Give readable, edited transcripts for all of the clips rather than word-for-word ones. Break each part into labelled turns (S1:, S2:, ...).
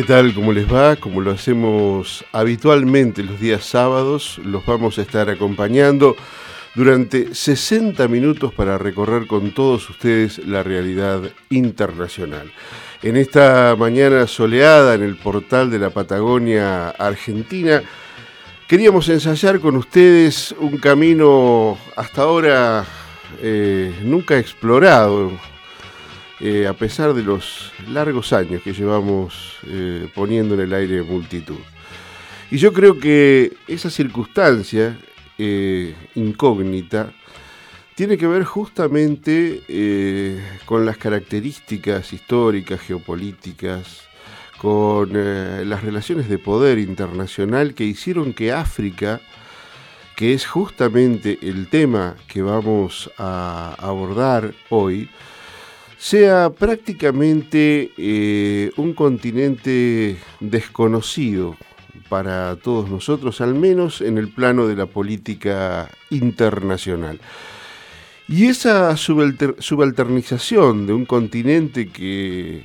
S1: ¿Qué tal? ¿Cómo les va? Como lo hacemos habitualmente los días sábados, los vamos a estar acompañando durante 60 minutos para recorrer con todos ustedes la realidad internacional. En esta mañana soleada en el portal de la Patagonia Argentina, queríamos ensayar con ustedes un camino hasta ahora nunca explorado, a pesar de los largos años que llevamos poniendo en el aire multitud. Y yo creo que esa circunstancia incógnita tiene que ver justamente con las características históricas, geopolíticas, con las relaciones de poder internacional que hicieron que África, que es justamente el tema que vamos a abordar hoy, sea prácticamente un continente desconocido para todos nosotros, al menos en el plano de la política internacional. Y esa subalternización de un continente que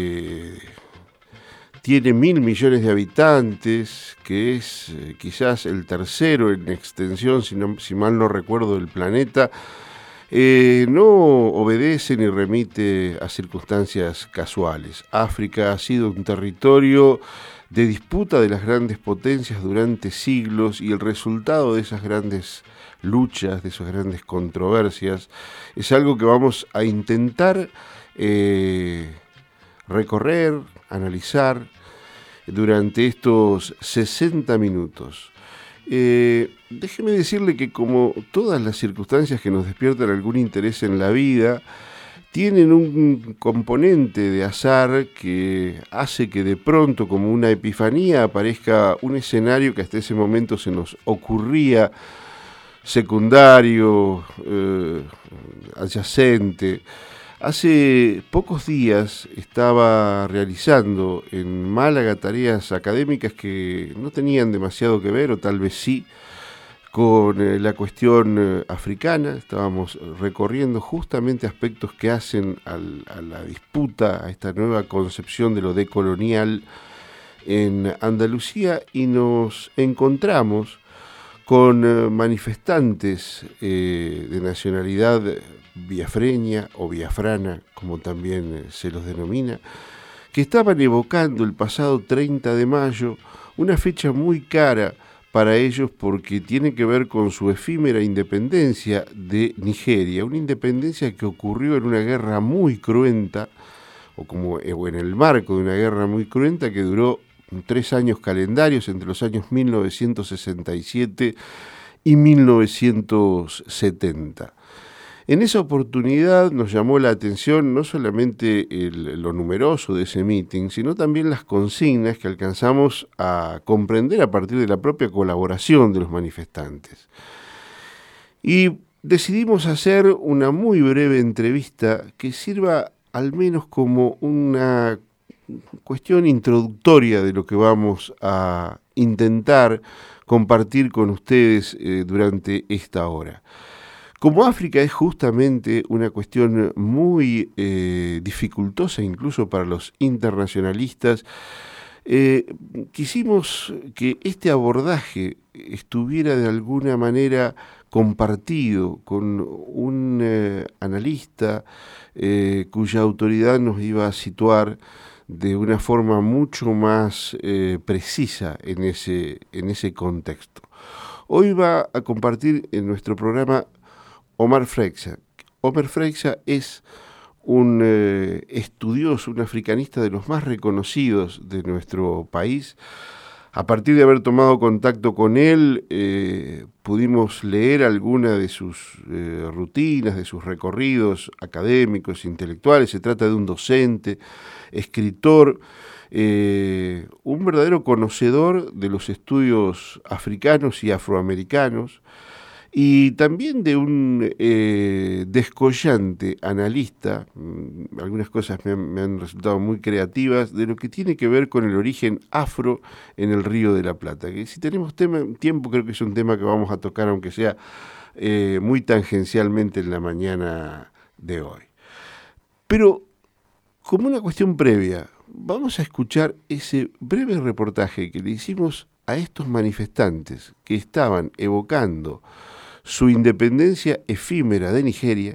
S1: tiene 1.000 millones de habitantes, que es quizás el tercero en extensión, si mal no recuerdo, del planeta, no obedece ni remite a circunstancias casuales. África ha sido un territorio de disputa de las grandes potencias durante siglos y el resultado de esas grandes luchas, de esas grandes controversias, es algo que vamos a intentar recorrer, analizar durante estos 60 minutos. Déjeme decirle que como todas las circunstancias que nos despiertan algún interés en la vida, tienen un componente de azar que hace que de pronto, como una epifanía, aparezca un escenario que hasta ese momento se nos ocurría secundario, adyacente. Hace pocos días estaba realizando en Málaga tareas académicas que no tenían demasiado que ver, o tal vez sí, con la cuestión africana. Estábamos recorriendo justamente aspectos que hacen a la disputa, a esta nueva concepción de lo decolonial en Andalucía, y nos encontramos con manifestantes de nacionalidad biafreña o biafrana, como también se los denomina, que estaban evocando el pasado 30 de mayo, una fecha muy cara para ellos porque tiene que ver con su efímera independencia de Nigeria, una independencia que ocurrió en una guerra muy cruenta, o en el marco de una guerra muy cruenta que duró 3 años calendarios entre los años 1967 y 1970. En esa oportunidad nos llamó la atención no solamente lo numeroso de ese meeting, sino también las consignas que alcanzamos a comprender a partir de la propia colaboración de los manifestantes. Y decidimos hacer una muy breve entrevista que sirva al menos como una cuestión introductoria de lo que vamos a intentar compartir con ustedes durante esta hora. Como África es justamente una cuestión muy dificultosa incluso para los internacionalistas, quisimos que este abordaje estuviera de alguna manera compartido con un analista cuya autoridad nos iba a situar de una forma mucho más precisa en ese contexto. Hoy va a compartir en nuestro programa Omar Freixa. Omar Freixa es un estudioso, un africanista de los más reconocidos de nuestro país. A partir de haber tomado contacto con él, pudimos leer alguna de sus rutinas, de sus recorridos académicos, intelectuales. Se trata de un docente, escritor, un verdadero conocedor de los estudios africanos y afroamericanos, y también de un descollante analista. Algunas cosas me han resultado muy creativas, de lo que tiene que ver con el origen afro en el Río de la Plata, que si tenemos tiempo creo que es un tema que vamos a tocar, aunque sea muy tangencialmente en la mañana de hoy. Pero como una cuestión previa, vamos a escuchar ese breve reportaje que le hicimos a estos manifestantes que estaban evocando su independencia efímera de Nigeria,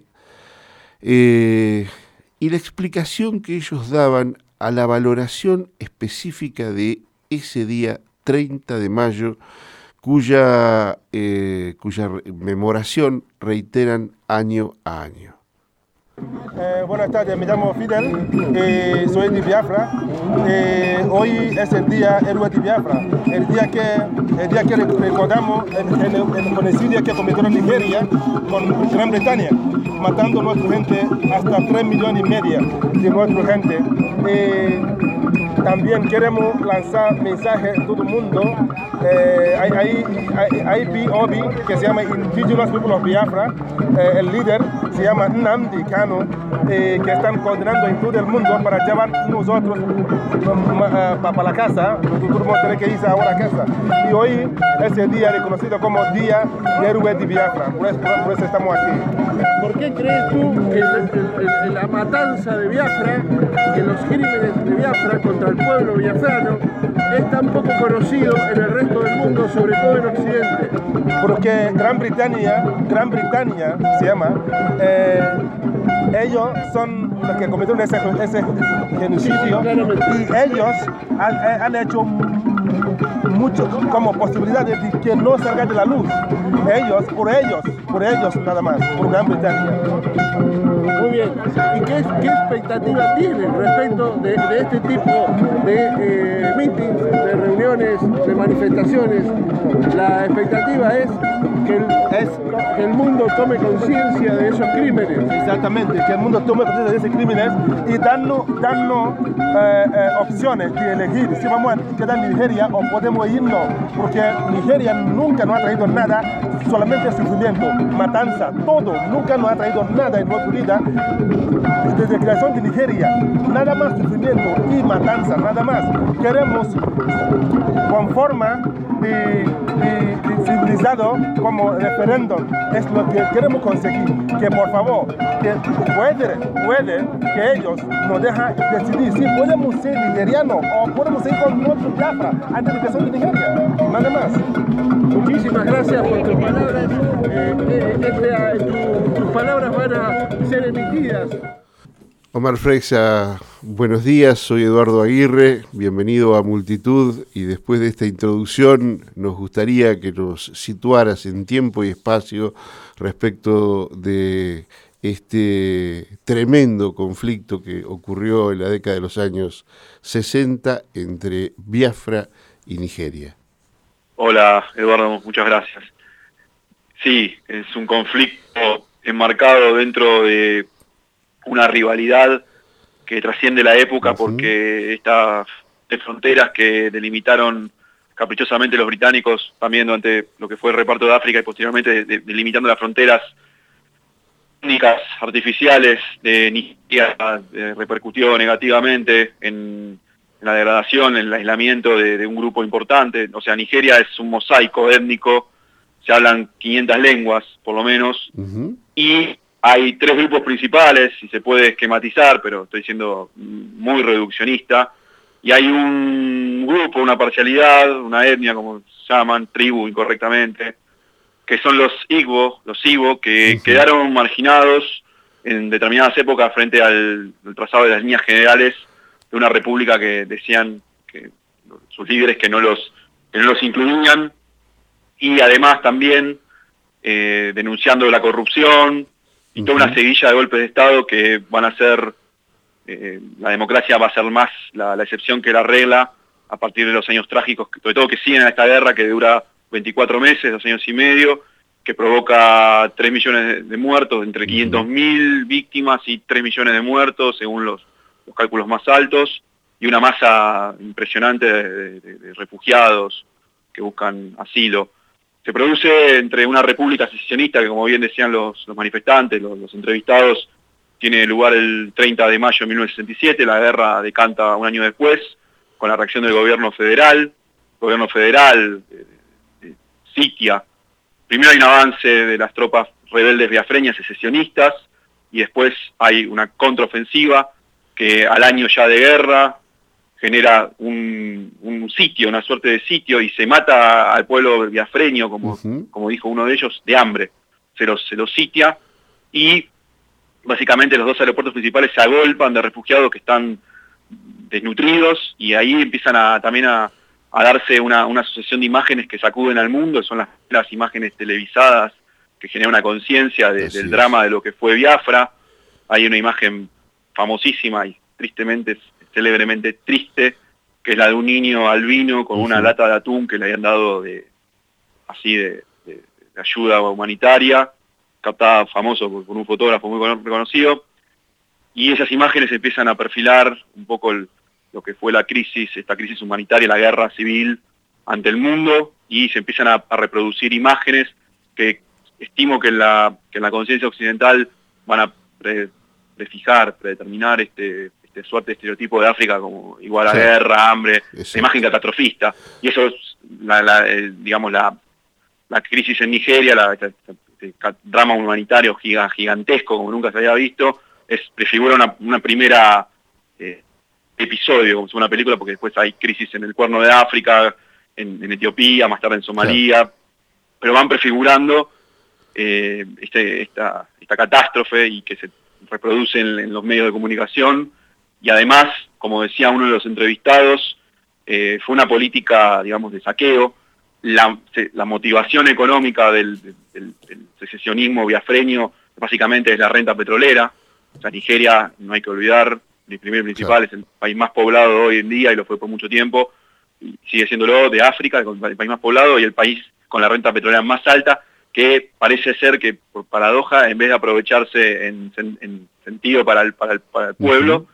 S1: y la explicación que ellos daban a la valoración específica de ese día 30 de mayo, cuya memoración reiteran año a año.
S2: Buenas tardes, me llamo Fidel, soy de Biafra. Hoy es el día héroe de Biafra, el día que recordamos el genocidio que cometió en Nigeria con Gran Bretaña, matando a nuestra gente, hasta 3,5 millones de nuestra gente. También queremos lanzar mensaje a todo el mundo. Hay IPOB, que se llama Indigenous People of Biafra, el líder se llama Nnamdi Kanu, que están coordinando en todo el mundo para llevar nosotros para la casa. Nosotros vamos a tener que irse ahora a casa. Y hoy es el día reconocido como Día de Héroe de Biafra, por eso estamos aquí.
S3: ¿Por qué crees tú que la matanza de Biafra, que los crímenes de Biafra contra el pueblo biafrano es tan poco conocido en el resto del mundo, sobre todo en Occidente?
S2: Porque Gran Bretaña se llama, ellos son los que cometieron ese genocidio, y ellos han hecho mucho como posibilidad de que no salga de la luz. Por ellos nada más, por Gran Bretaña.
S3: Muy bien. ¿Y qué expectativa tienen respecto de este tipo de meetings, de reuniones, de manifestaciones? La expectativa es que el mundo tome conciencia de esos crímenes.
S2: Exactamente, que el mundo tome conciencia de esos crímenes y darnos opciones de elegir si vamos a quedar en Nigeria o podemos irnos, porque Nigeria nunca nos ha traído nada, solamente sufrimiento, matanza, todo, nunca nos ha traído nada en nuestra vida. Desde la creación de Nigeria, nada más sufrimiento y matanza, nada más. Queremos con forma de civilizado como referéndum, es lo que queremos conseguir, que por favor, que puede que ellos nos dejen decidir si podemos ser nigerianos o podemos seguir con nuestro Biafra antes de que son de Nigeria, nada más.
S3: Muchísimas gracias por tus palabras. Tus palabras van a ser emitidas.
S1: Omar Freixa, buenos días, soy Eduardo Aguirre, bienvenido a Multitud, y después de esta introducción nos gustaría que nos situaras en tiempo y espacio respecto de este tremendo conflicto que ocurrió en la década de los años 60 entre Biafra y Nigeria.
S4: Hola Eduardo, muchas gracias. Sí, es un conflicto enmarcado dentro de una rivalidad que trasciende la época, porque estas fronteras que delimitaron caprichosamente los británicos también durante lo que fue el reparto de África y posteriormente delimitando las fronteras únicas artificiales de Nigeria, repercutió negativamente en la degradación, en el aislamiento de un grupo importante. O sea, Nigeria es un mosaico étnico, se hablan 500 lenguas por lo menos, y hay 3 grupos principales, si se puede esquematizar, pero estoy siendo muy reduccionista, y hay un grupo, una parcialidad, una etnia, como se llaman, tribu incorrectamente, que son los Igbo, que quedaron marginados en determinadas épocas frente al trazado de las líneas generales de una república que decían que sus líderes que no los incluían, y además también denunciando la corrupción y toda una seguilla de golpes de Estado que van a ser, la democracia va a ser más la excepción que la regla a partir de los años trágicos, sobre todo que siguen a esta guerra que dura 24 meses, 2 años y medio, que provoca 3 millones de muertos, entre 500.000 víctimas y 3 millones de muertos, según los cálculos más altos, y una masa impresionante de refugiados que buscan asilo. Se produce entre una república secesionista que, como bien decían los manifestantes, los entrevistados, tiene lugar el 30 de mayo de 1967, la guerra decanta un año después, con la reacción del gobierno federal. El gobierno federal sitia. Primero hay un avance de las tropas rebeldes biafreñas secesionistas, y después hay una contraofensiva que al año ya de guerra genera un sitio, una suerte de sitio, y se mata al pueblo biafreño, como dijo uno de ellos, de hambre. Se los sitia, y básicamente los dos aeropuertos principales se agolpan de refugiados que están desnutridos, y ahí empiezan también a darse una sucesión de imágenes que sacuden al mundo. Son las imágenes televisadas que generan una conciencia del drama de lo que fue Biafra. Hay una imagen famosísima y tristemente, célebremente triste, que es la de un niño albino con una lata de atún que le habían dado de ayuda humanitaria, captada famoso por un fotógrafo muy reconocido. Y esas imágenes empiezan a perfilar un poco lo que fue esta crisis humanitaria, la guerra civil ante el mundo, y se empiezan a reproducir imágenes que estimo que en la conciencia occidental van a predeterminar este suerte de estereotipo de África como igual a guerra, hambre, la imagen catastrofista. Y eso es la crisis en Nigeria, este drama humanitario gigantesco como nunca se había visto, prefigura una primera episodio, como si fuera una película, porque después hay crisis en el Cuerno de África, en Etiopía, más tarde en Somalia, pero van prefigurando esta catástrofe, y que se reproduce en los medios de comunicación. Y además, como decía uno de los entrevistados, fue una política, digamos, de saqueo. La motivación económica del secesionismo biafreño básicamente es la renta petrolera. O sea, Nigeria, no hay que olvidar, el primer principal, es el país más poblado hoy en día, y lo fue por mucho tiempo, y sigue siéndolo, de África, el país más poblado, y el país con la renta petrolera más alta, que parece ser que, por paradoja, en vez de aprovecharse en sentido para el pueblo,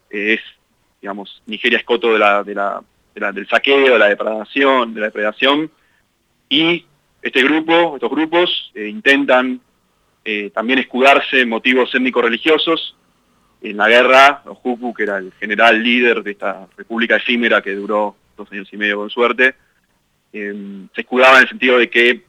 S4: Nigeria es coto del saqueo, de la depredación, y estos grupos intentan también escudarse en motivos étnico-religiosos. En la guerra, los Hutu, que era el general líder de esta república efímera que duró 2 años y medio con suerte, se escudaba en el sentido de que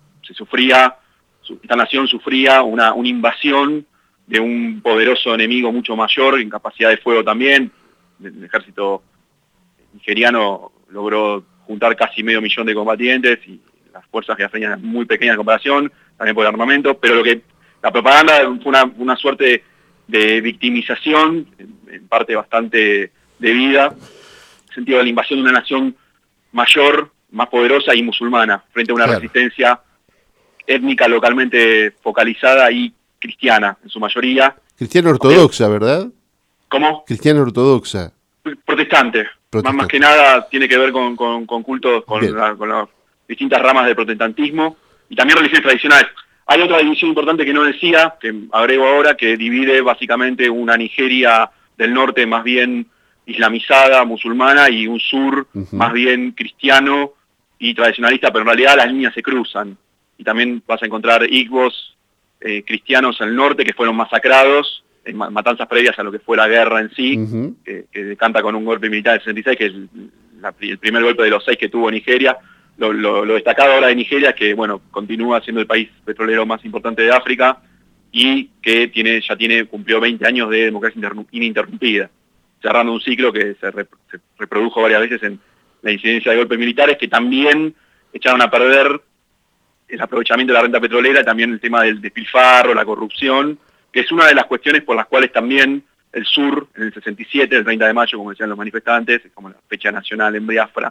S4: esta nación sufría una invasión de un poderoso enemigo mucho mayor, en capacidad de fuego también. El ejército nigeriano logró juntar casi 500.000 de combatientes, y las fuerzas biafreñas muy pequeñas en comparación, también por el armamento, pero la propaganda fue una suerte de victimización, en parte bastante debida, en el sentido de la invasión de una nación mayor, más poderosa y musulmana, frente a una resistencia étnica localmente focalizada y cristiana, en su mayoría.
S1: Cristiana ortodoxa, ¿verdad?
S4: ¿Cómo?
S1: Cristiana ortodoxa.
S4: Protestante. Más que nada tiene que ver con cultos, con las distintas ramas del protestantismo, y también religiones tradicionales. Hay otra división importante que no decía, que agrego ahora, que divide básicamente una Nigeria del norte más bien islamizada, musulmana, y un sur más bien cristiano y tradicionalista, pero en realidad las líneas se cruzan. Y también vas a encontrar igbos cristianos al norte que fueron masacrados en matanzas previas a lo que fue la guerra en sí, que decanta con un golpe militar del 66, que es el primer golpe de los 6 que tuvo Nigeria. Lo destacado ahora de Nigeria es que, continúa siendo el país petrolero más importante de África, y que cumplió 20 años de democracia ininterrumpida, cerrando un ciclo que se reprodujo varias veces en la incidencia de golpes militares, que también echaron a perder el aprovechamiento de la renta petrolera, y también el tema del despilfarro, la corrupción, que es una de las cuestiones por las cuales también el sur, en el 67, el 30 de mayo, como decían los manifestantes, como la fecha nacional en Biafra,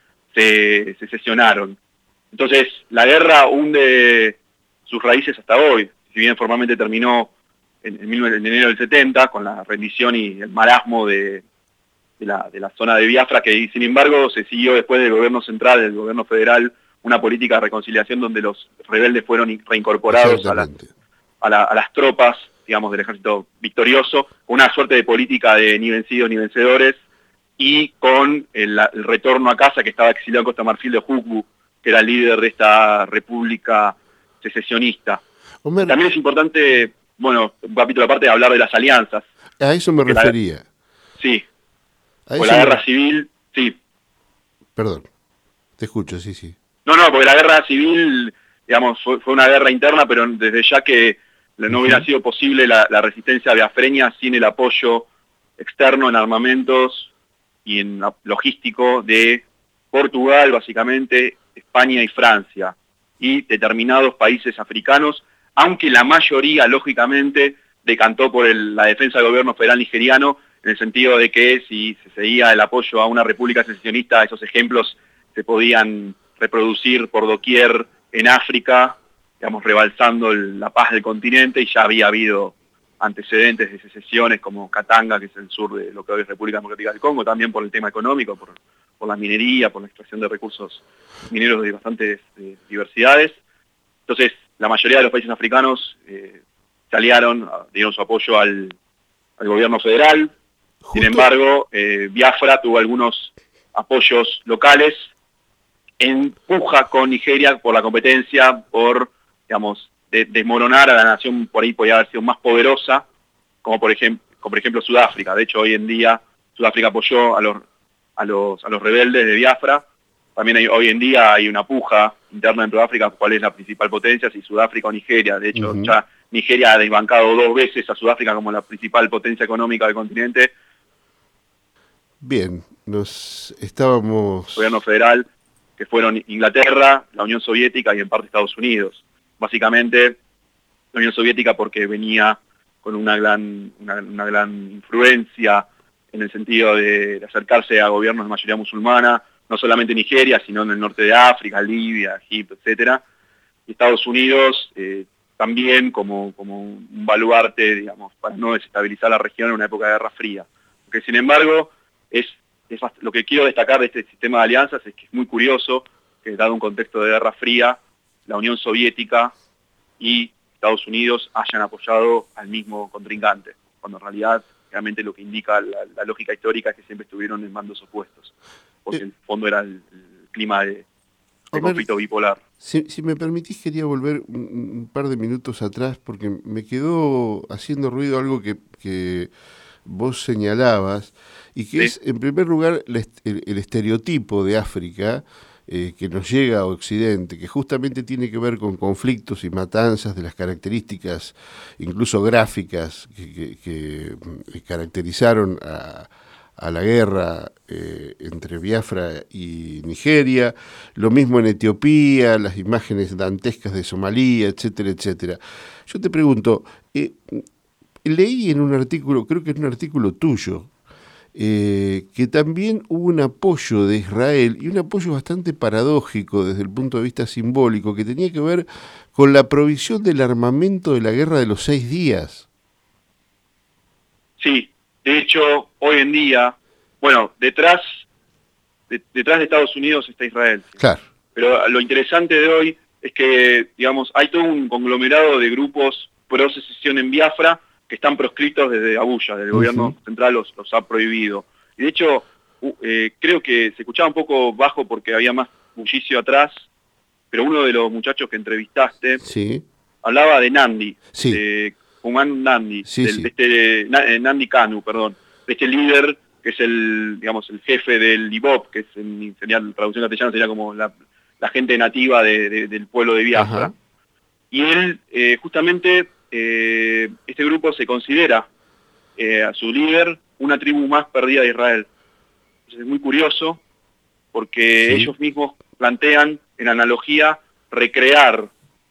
S4: se secesionaron. Entonces, la guerra hunde sus raíces hasta hoy. Si bien formalmente terminó en enero del 70, con la rendición y el marasmo de la zona de Biafra, que sin embargo se siguió después del gobierno central, del gobierno federal, una política de reconciliación donde los rebeldes fueron reincorporados a las tropas, digamos, del ejército victorioso, una suerte de política de ni vencidos ni vencedores, y con el retorno a casa, que estaba exiliado en Costa Marfil, de Huku, que era el líder de esta república secesionista.
S1: Homer,
S4: también es importante, un capítulo aparte, de hablar de las alianzas.
S1: A eso me refería.
S4: Sí. Por la guerra civil, sí.
S1: Perdón, te escucho, sí.
S4: No, porque la guerra civil, digamos, fue una guerra interna, pero desde ya que no hubiera sido posible la resistencia biafreña sin el apoyo externo en armamentos y logístico de Portugal, básicamente, España y Francia, y determinados países africanos, aunque la mayoría, lógicamente, decantó por la defensa del gobierno federal nigeriano, en el sentido de que si se seguía el apoyo a una república secesionista, esos ejemplos se podían reproducir por doquier en África, digamos, rebalsando la paz del continente, y ya había habido antecedentes de secesiones como Katanga, que es el sur de lo que hoy es República Democrática del Congo, también por el tema económico, por la minería, por la extracción de recursos mineros de bastantes diversidades. Entonces, la mayoría de los países africanos se aliaron, dieron su apoyo al gobierno federal. Sin embargo, Biafra tuvo algunos apoyos locales, en puja con Nigeria por la competencia, por, digamos, desmoronar a la nación por ahí podía haber sido más poderosa, como por ejemplo Sudáfrica. De hecho, hoy en día Sudáfrica apoyó a los rebeldes de Biafra. También hoy en día hay una puja interna dentro de África, cuál es la principal potencia, si Sudáfrica o Nigeria. De hecho, ya Nigeria ha desbancado 2 veces a Sudáfrica como la principal potencia económica del continente.
S1: Bien, estábamos...
S4: Gobierno federal, que fueron Inglaterra, la Unión Soviética y en parte Estados Unidos. Básicamente, la Unión Soviética porque venía con una gran influencia en el sentido de acercarse a gobiernos de mayoría musulmana, no solamente en Nigeria, sino en el norte de África, Libia, Egipto, etcétera. Y Estados Unidos también como un baluarte, digamos, para no desestabilizar la región en una época de Guerra Fría. Porque, sin embargo, lo que quiero destacar de este sistema de alianzas es que es muy curioso que, dado un contexto de Guerra Fría, la Unión Soviética y Estados Unidos hayan apoyado al mismo contrincante, cuando en realidad realmente lo que indica la lógica histórica es que siempre estuvieron en bandos opuestos, porque en el fondo era el clima de conflicto bipolar.
S1: Si me permitís, quería volver un par de minutos atrás, porque me quedó haciendo ruido algo que vos señalabas, y que es, en primer lugar, el estereotipo de África, que nos llega a Occidente, que justamente tiene que ver con conflictos y matanzas de las características, incluso gráficas, que caracterizaron a la guerra entre Biafra y Nigeria, lo mismo en Etiopía, las imágenes dantescas de Somalia, etcétera, etcétera. Yo te pregunto, leí en un artículo, creo que es un artículo tuyo, que también hubo un apoyo de Israel, y un apoyo bastante paradójico desde el punto de vista simbólico, que tenía que ver con la provisión del armamento de la Guerra de los 6 días.
S4: Sí, de hecho, hoy en día, bueno, detrás de Estados Unidos está Israel. ¿Sí?
S1: Claro.
S4: Pero lo interesante de hoy es que, digamos, hay todo un conglomerado de grupos pro secesión en Biafra que están proscritos desde Abuya, del gobierno central los ha prohibido. Y de hecho, creo que se escuchaba un poco bajo porque había más bullicio atrás, pero uno de los muchachos que entrevistaste hablaba de Nandi, de Kuman Nandi, Nandi Kanu, perdón, de este líder que es el jefe del IBOP, que sería la traducción castellana, sería como la gente nativa del pueblo de Biafra. Ajá. Y él, justamente, este grupo se considera a su líder una tribu más perdida de Israel. Entonces es muy curioso porque ellos mismos plantean en analogía recrear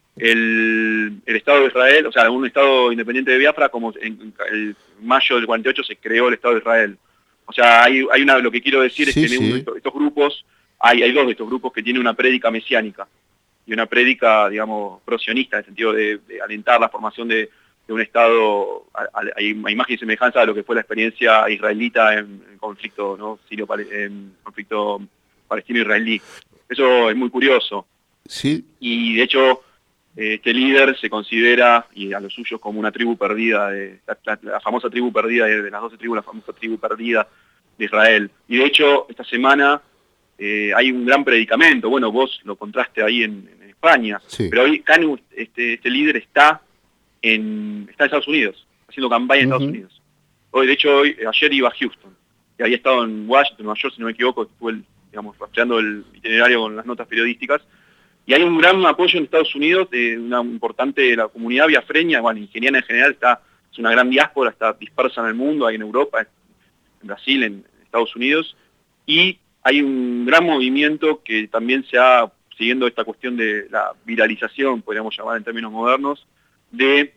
S4: el Estado de Israel, o sea, un Estado independiente de Biafra, como en el mayo del 48 se creó el Estado de Israel. O sea, lo que quiero decir es que estos grupos, hay 2 de estos grupos que tienen una prédica mesiánica y una prédica, digamos, prosionista, en el sentido de alentar la formación de un Estado a imagen y semejanza de lo que fue la experiencia israelita en el conflicto, ¿no? En conflicto palestino-israelí. Eso es muy curioso.
S1: Sí.
S4: Y de hecho, este líder se considera, y a los suyos, como una tribu perdida, la famosa tribu perdida de las 12 tribus, la famosa tribu perdida de Israel. Y de hecho, esta semana hay un gran predicamento. Bueno, vos lo encontraste ahí en España, pero hoy Kanu, este líder está en Estados Unidos, haciendo campaña en Estados Unidos. Ayer iba a Houston, y había estado en Washington, Nueva York, si no me equivoco, estuve, rastreando el itinerario con las notas periodísticas, y hay un gran apoyo en Estados Unidos de una importante, la comunidad biafreña, nigeriana en general, es una gran diáspora, está dispersa en el mundo, hay en Europa, en Brasil, en Estados Unidos, y hay un gran movimiento que también se ha, siguiendo esta cuestión de la viralización, podríamos llamar en términos modernos, de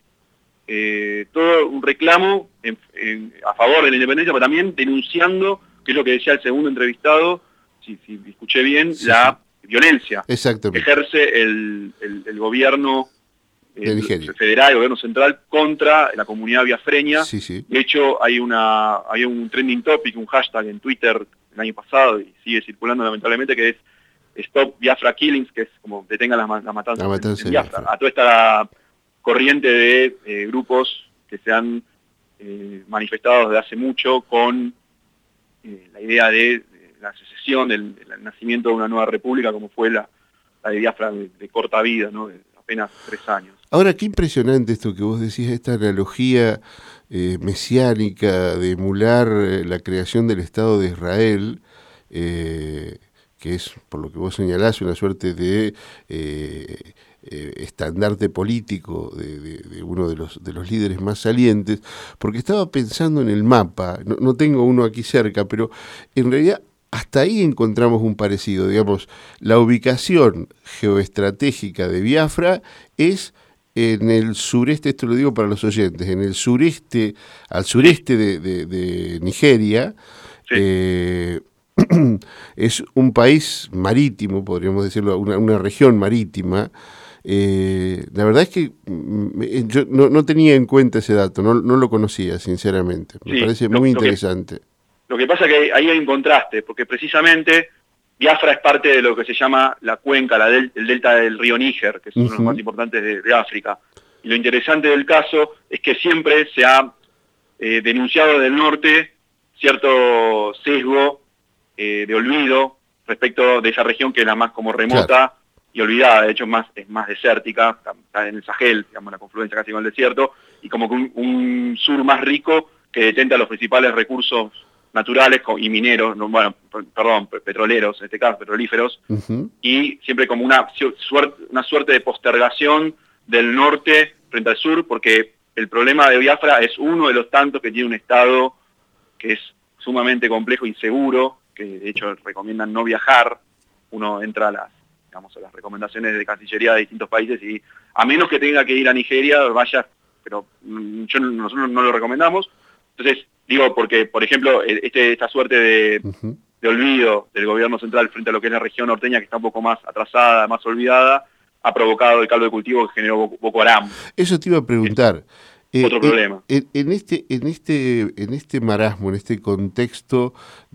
S4: todo un reclamo a favor de la independencia, pero también denunciando, que es lo que decía el segundo entrevistado, si escuché bien,
S1: sí,
S4: la violencia que ejerce el gobierno federal, el gobierno central, contra la comunidad biafreña.
S1: Sí, sí.
S4: De hecho, hay un trending topic, un hashtag en Twitter el año pasado, y sigue circulando lamentablemente, que es Stop Biafra Killings, que es como detengan la matanza en Biafra. A toda esta corriente de grupos que se han manifestado desde hace mucho con la idea de la secesión, del nacimiento de una nueva república, como fue la de Biafra de corta vida, ¿no? De apenas 3 años.
S1: Ahora, qué impresionante esto que vos decís, esta analogía mesiánica de emular la creación del Estado de Israel, que es, por lo que vos señalás, una suerte de estandarte político de uno de los líderes más salientes, porque estaba pensando en el mapa, no tengo uno aquí cerca, pero en realidad hasta ahí encontramos un parecido, digamos, la ubicación geoestratégica de Biafra es en el sureste, esto lo digo para los oyentes, en el sureste, al sureste de Nigeria. Sí. Es un país marítimo, podríamos decirlo, una región marítima. La verdad es que yo no tenía en cuenta ese dato, no lo conocía, sinceramente. Me parece muy interesante.
S4: Lo que pasa es que ahí hay un contraste, porque precisamente Biafra es parte de lo que se llama la cuenca, el delta del río Níger, que es uno de los más importantes de África. Y lo interesante del caso es que siempre se ha denunciado del norte cierto sesgo de olvido respecto de esa región, que es la más como remota, claro, y olvidada. De hecho es más desértica, está en el Sahel, digamos, la confluencia casi con el desierto, y como que un sur más rico que detenta los principales recursos naturales y mineros, petroleros, en este caso, petrolíferos, y siempre como una suerte de postergación del norte frente al sur, porque el problema de Biafra es uno de los tantos que tiene un estado que es sumamente complejo, inseguro, que de hecho recomiendan no viajar. Uno entra a las recomendaciones de Cancillería de distintos países y a menos que tenga que ir a Nigeria, vaya, pero nosotros no lo recomendamos. Entonces, digo, porque, por ejemplo, esta suerte de olvido del gobierno central frente a lo que es la región norteña, que está un poco más atrasada, más olvidada, ha provocado el caldo de cultivo que generó Boko Haram.
S1: Eso te iba a preguntar.
S4: Otro problema.
S1: En este marasmo, en este contexto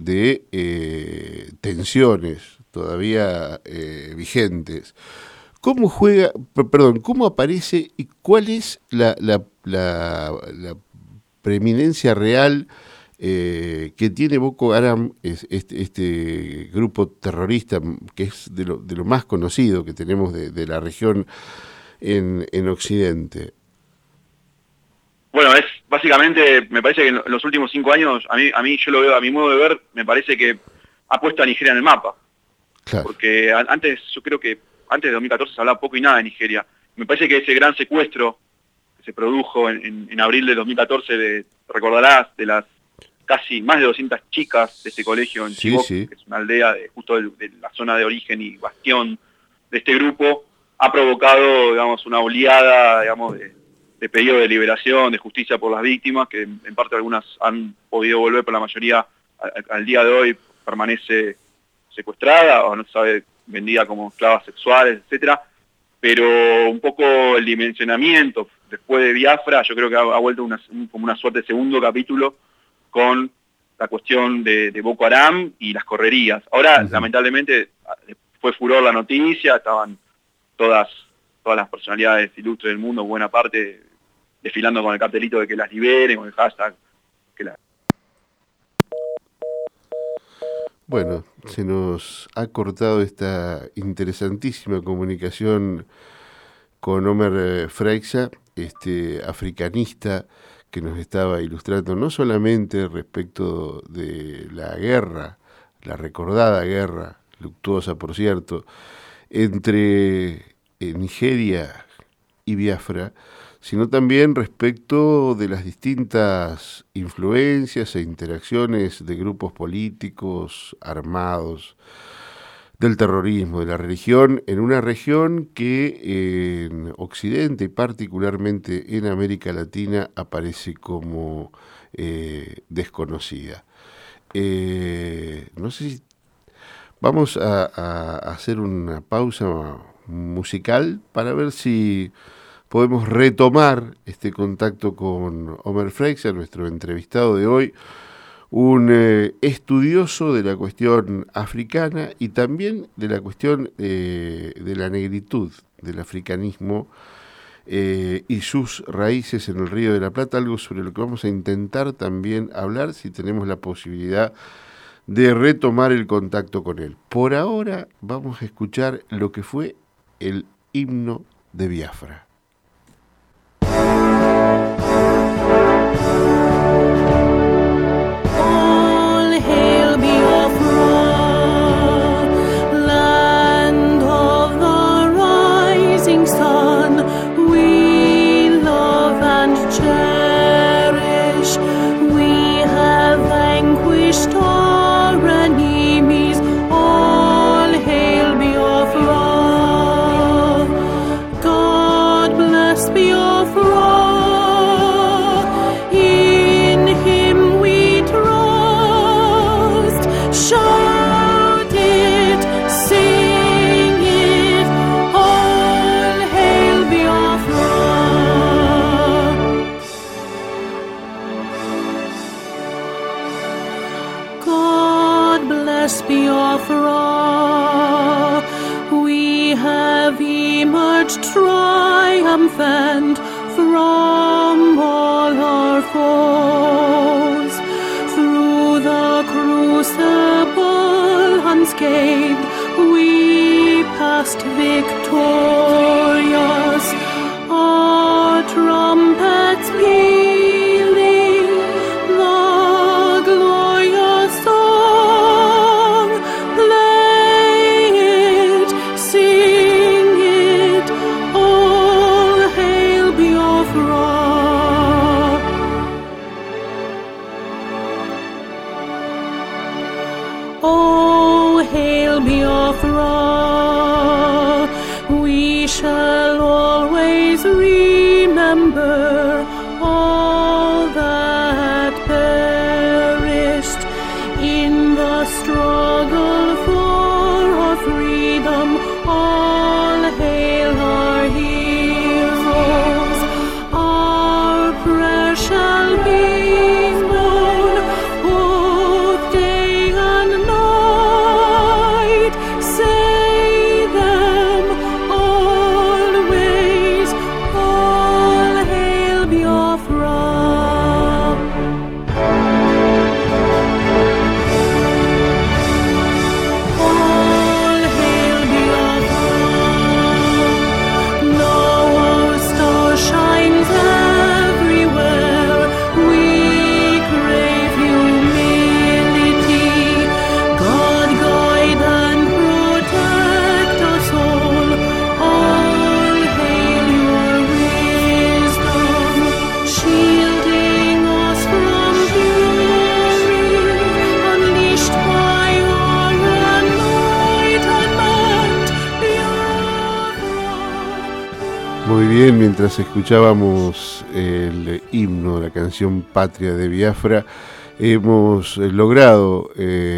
S1: de tensiones todavía vigentes, ¿cómo aparece y cuál es la preeminencia real que tiene Boko Haram, este grupo terrorista que es de lo más conocido que tenemos de la región en Occidente?
S4: Bueno, es básicamente, me parece que en los últimos 5 años, a mí yo lo veo, a mi modo de ver, me parece que ha puesto a Nigeria en el mapa. Claro. Porque yo creo que antes de 2014 se hablaba poco y nada de Nigeria. Me parece que ese gran secuestro que se produjo en abril de 2014, recordarás, de las casi más de 200 chicas de este colegio en Chibok, que es una aldea justo de la zona de origen y bastión de este grupo, ha provocado, digamos, una oleada, digamos, de pedido de liberación, de justicia por las víctimas, que en parte algunas han podido volver, pero la mayoría al día de hoy permanece secuestrada o no se sabe, vendida como esclavas sexuales, etcétera. Pero un poco el dimensionamiento después de Biafra, yo creo que ha vuelto como una suerte de segundo capítulo con la cuestión de Boko Haram y las correrías. Ahora, lamentablemente, fue furor la noticia, estaban todas las personalidades ilustres del mundo, buena parte, desfilando con el cartelito de que las liberen, con el hashtag.
S1: Bueno, se nos ha cortado esta interesantísima comunicación con Omer Freixa, este africanista que nos estaba ilustrando no solamente respecto de la guerra, la recordada guerra, luctuosa por cierto, entre Nigeria y Biafra, sino también respecto de las distintas influencias e interacciones de grupos políticos armados, del terrorismo, de la religión, en una región que en Occidente y particularmente en América Latina aparece como desconocida. No sé si vamos a hacer una pausa musical para ver si podemos retomar este contacto con Omer Freixas, nuestro entrevistado de hoy, un estudioso de la cuestión africana y también de la cuestión de la negritud, del africanismo y sus raíces en el Río de la Plata, algo sobre lo que vamos a intentar también hablar si tenemos la posibilidad de retomar el contacto con él. Por ahora vamos a escuchar lo que fue el himno de Biafra.
S5: Biafra, we have emerged triumphant from all our foes. Through the crucible unscathed, we passed victorious. Our trumpets pealing the glorious song. Play it, sing it, all hail Biafra. Oh, hail Biafra, we shall always remember all that perished in the struggle for our freedom. All hail our heroes, our prayer shall be known both day and night. Say them always, all hail Biafra. All hail Biafra. Now our star shines everywhere. We crave humility. God guide and protect us all. All hail your wisdom, shielding us from fury, unleashed by your enlightenment, Biafra.
S1: Muy bien, mientras escuchábamos el himno, la canción patria de Biafra, hemos logrado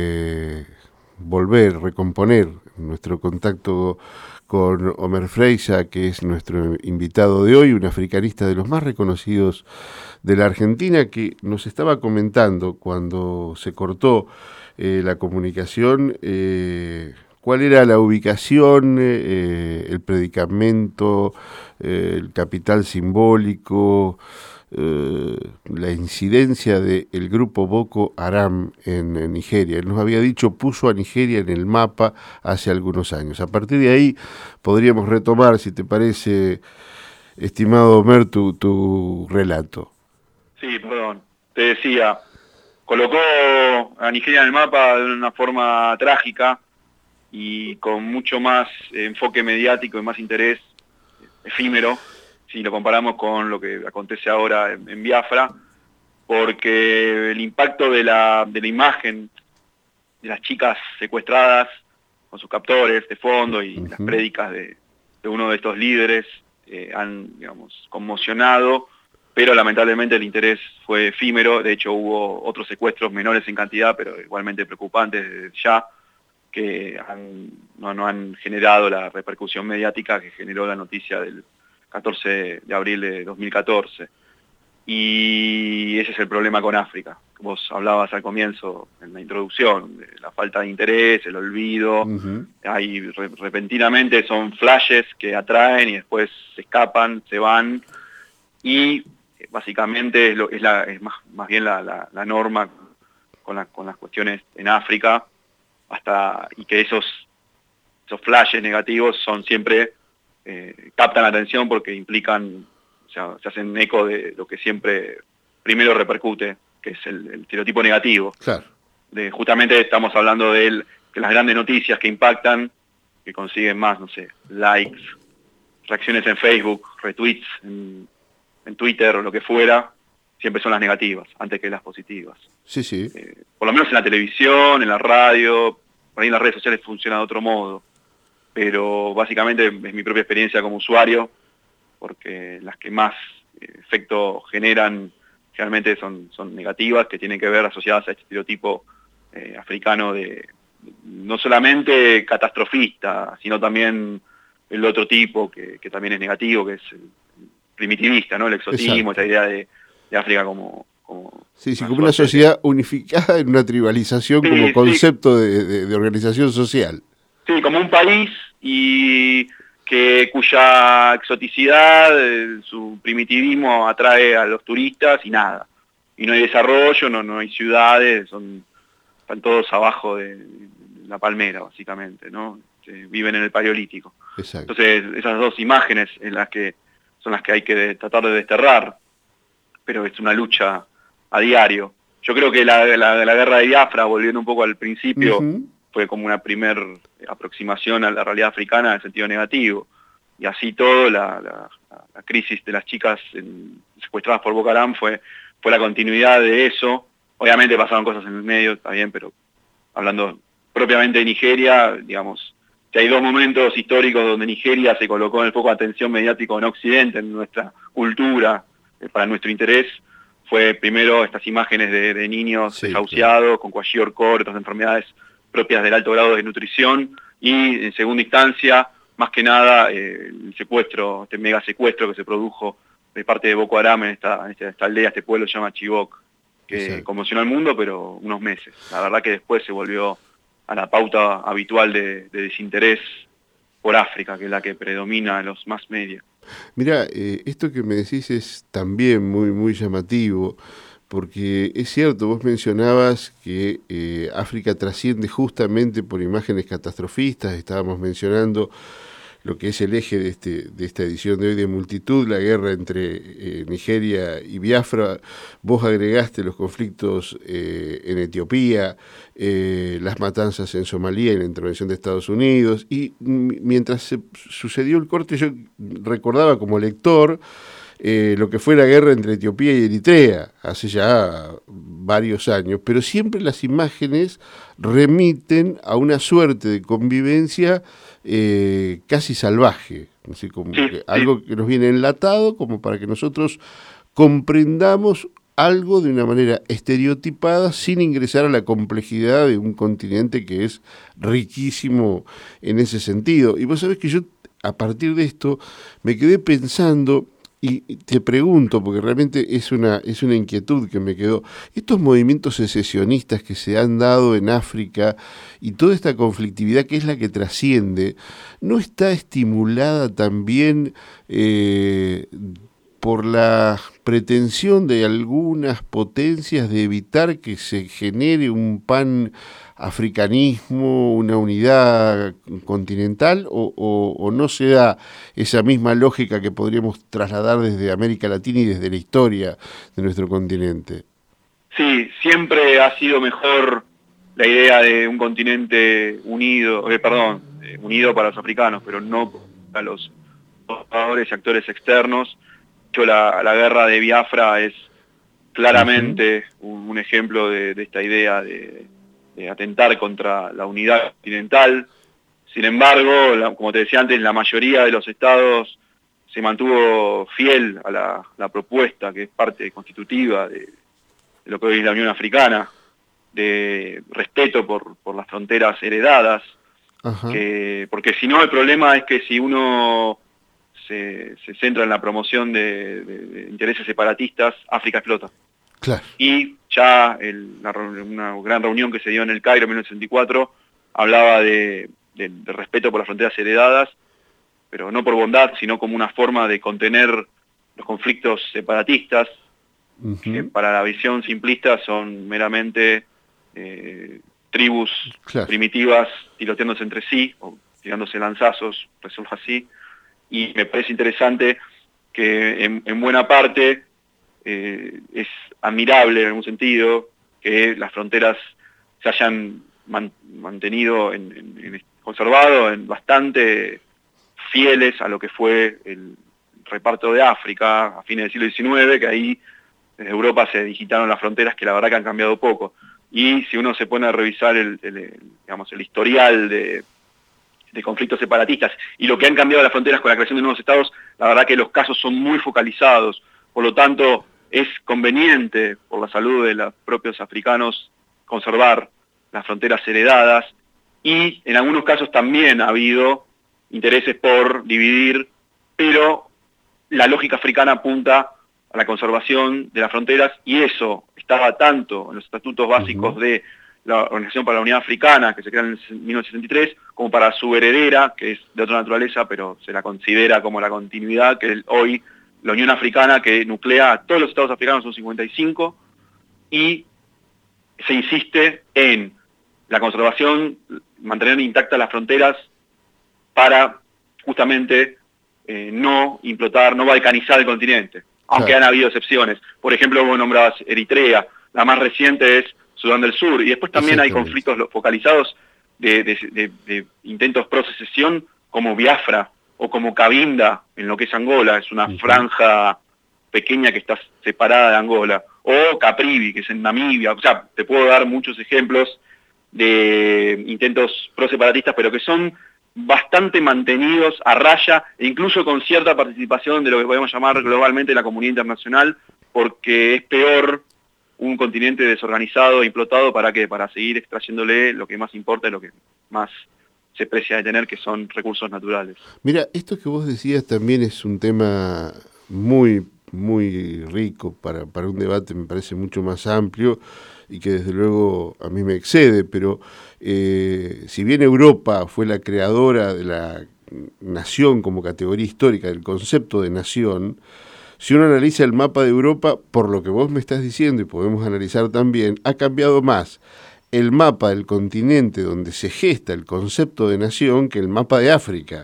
S1: recomponer nuestro contacto con Omer Freixas, que es nuestro invitado de hoy, un africanista de los más reconocidos de la Argentina, que nos estaba comentando cuando se cortó la comunicación, cuál era la ubicación, el predicamento, el capital simbólico, la incidencia del grupo Boko Haram en Nigeria. Él nos había dicho, puso a Nigeria en el mapa hace algunos años. A partir de ahí podríamos retomar, si te parece, estimado Omer, tu relato.
S4: Sí, perdón. Te decía, colocó a Nigeria en el mapa de una forma trágica y con mucho más enfoque mediático y más interés efímero, si lo comparamos con lo que acontece ahora en Biafra, porque el impacto de la imagen de las chicas secuestradas con sus captores de fondo y las prédicas de uno de estos líderes han, digamos, conmocionado, pero lamentablemente el interés fue efímero. De hecho hubo otros secuestros menores en cantidad, pero igualmente preocupantes desde ya, que no han generado la repercusión mediática que generó la noticia del 14 de abril de 2014. Y ese es el problema con África. Vos hablabas al comienzo, en la introducción, de la falta de interés, el olvido. Hay repentinamente son flashes que atraen y después se escapan, se van. Y básicamente es más bien la norma con las cuestiones en África, y que esos flashes negativos son siempre captan la atención porque implican, o sea, se hacen eco de lo que siempre primero repercute, que es el estereotipo negativo.
S1: Claro.
S4: Justamente estamos hablando de las grandes noticias que impactan, que consiguen más, no sé, likes, reacciones en Facebook, retweets en Twitter o lo que fuera, siempre son las negativas, antes que las positivas.
S1: Sí, sí.
S4: Por lo menos en la televisión, en la radio, por ahí en las redes sociales funciona de otro modo. Pero básicamente es mi propia experiencia como usuario, porque las que más efecto generan generalmente son negativas, que tienen que ver asociadas a este estereotipo africano de no solamente catastrofista, sino también el otro tipo que también es negativo, que es el primitivista, ¿no? El exotismo, esta idea de África como
S1: sí, como una sociedad unificada en una tribalización como concepto de organización social.
S4: Sí, como un país y cuya exoticidad, su primitivismo atrae a los turistas y nada. Y no hay desarrollo, no hay ciudades, están todos abajo de la palmera, básicamente, ¿no? Viven en el Paleolítico.
S1: Exacto.
S4: Entonces, esas dos imágenes son las que hay que tratar de desterrar, pero es una lucha a diario. Yo creo que la guerra de Biafra, volviendo un poco al principio, fue como una primer aproximación a la realidad africana en el sentido negativo. Y así todo, la crisis de las chicas secuestradas por Boko Haram fue la continuidad de eso. Obviamente pasaron cosas en el medio, está bien, pero hablando propiamente de Nigeria, digamos, que hay dos momentos históricos donde Nigeria se colocó en el foco de atención mediático en Occidente, en nuestra cultura, para nuestro interés. Fue primero estas imágenes de niños desahuciados, con kwashiorkor, otras enfermedades propias del alto grado de nutrición, y en segunda instancia, más que nada, el secuestro, este mega secuestro que se produjo de parte de Boko Haram en esta aldea, este pueblo se llama Chibok, que conmocionó al mundo, pero unos meses. La verdad que después se volvió a la pauta habitual de desinterés por África, que es la que predomina en los mass media.
S1: Mira, esto que me decís es también muy, muy llamativo, porque es cierto, vos mencionabas que África trasciende justamente por imágenes catastrofistas. Estábamos mencionando lo que es el eje de esta edición de hoy de Multitud, la guerra entre Nigeria y Biafra. Vos agregaste los conflictos en Etiopía, las matanzas en Somalia y la intervención de Estados Unidos. Y mientras sucedió el corte, yo recordaba como lector lo que fue la guerra entre Etiopía y Eritrea hace ya varios años, pero siempre las imágenes remiten a una suerte de convivencia casi salvaje, así como algo que nos viene enlatado como para que nosotros comprendamos algo de una manera estereotipada sin ingresar a la complejidad de un continente que es riquísimo en ese sentido. Y vos sabés que yo a partir de esto me quedé pensando y te pregunto, porque realmente es una inquietud que me quedó, estos movimientos secesionistas que se han dado en África y toda esta conflictividad que es la que trasciende, ¿no está estimulada también por la pretensión de algunas potencias de evitar que se genere un panafricanismo, una unidad continental, o no se da esa misma lógica que podríamos trasladar desde América Latina y desde la historia de nuestro continente?
S4: Sí, siempre ha sido mejor la idea de un continente unido, unido para los africanos, pero no para los observadores y actores externos. De hecho, la guerra de Biafra es claramente un ejemplo de esta idea de atentar contra la unidad continental. Sin embargo, como te decía antes, la mayoría de los estados se mantuvo fiel a la propuesta, que es parte constitutiva de lo que hoy es la Unión Africana, de respeto por las fronteras heredadas, porque si no el problema es que si uno se centra en la promoción de intereses separatistas, África explota.
S1: Claro.
S4: Y ya una gran reunión que se dio en el Cairo en 1964 hablaba de respeto por las fronteras heredadas, pero no por bondad, sino como una forma de contener los conflictos separatistas, que para la visión simplista son meramente tribus primitivas tiroteándose entre sí, o tirándose lanzazos, resuelve así. Y me parece interesante que en buena parte es admirable en algún sentido que las fronteras se hayan mantenido, conservado en bastante fieles a lo que fue el reparto de África a fines del siglo XIX, que ahí en Europa se digitaron las fronteras que la verdad que han cambiado poco. Y si uno se pone a revisar el historial de conflictos separatistas y lo que han cambiado las fronteras con la creación de nuevos estados, la verdad que los casos son muy focalizados. Por lo tanto, es conveniente por la salud de los propios africanos conservar las fronteras heredadas, y en algunos casos también ha habido intereses por dividir, pero la lógica africana apunta a la conservación de las fronteras, y eso estaba tanto en los estatutos básicos de la Organización para la Unidad Africana, que se crea en 1963, como para su heredera, que es de otra naturaleza, pero se la considera como la continuidad, que es hoy la Unión Africana, que nuclea a todos los estados africanos, son 55, y se insiste en la conservación, mantener intactas las fronteras para justamente no implotar, no balcanizar el continente, aunque han habido excepciones. Por ejemplo, vos nombrabas Eritrea, la más reciente es Sudán del Sur, y después también hay conflictos focalizados de intentos pro secesión, como Biafra o como Cabinda en lo que es Angola, es una franja pequeña que está separada de Angola, o Caprivi, que es en Namibia. O sea, te puedo dar muchos ejemplos de intentos pro-separatistas, pero que son bastante mantenidos a raya, e incluso con cierta participación de lo que podemos llamar globalmente la comunidad internacional, porque es peor un continente desorganizado e implotado, ¿para qué? Para seguir extrayéndole lo que más importa y lo que más se precia de tener, que son recursos naturales.
S1: Mira, esto que vos decías también es un tema muy rico para un debate, me parece mucho más amplio, y que desde luego a mí me excede, pero si bien Europa fue la creadora de la nación como categoría histórica, del concepto de nación, si uno analiza el mapa de Europa, por lo que vos me estás diciendo, y podemos analizar también, ha cambiado más el mapa del continente donde se gesta el concepto de nación que el mapa de África.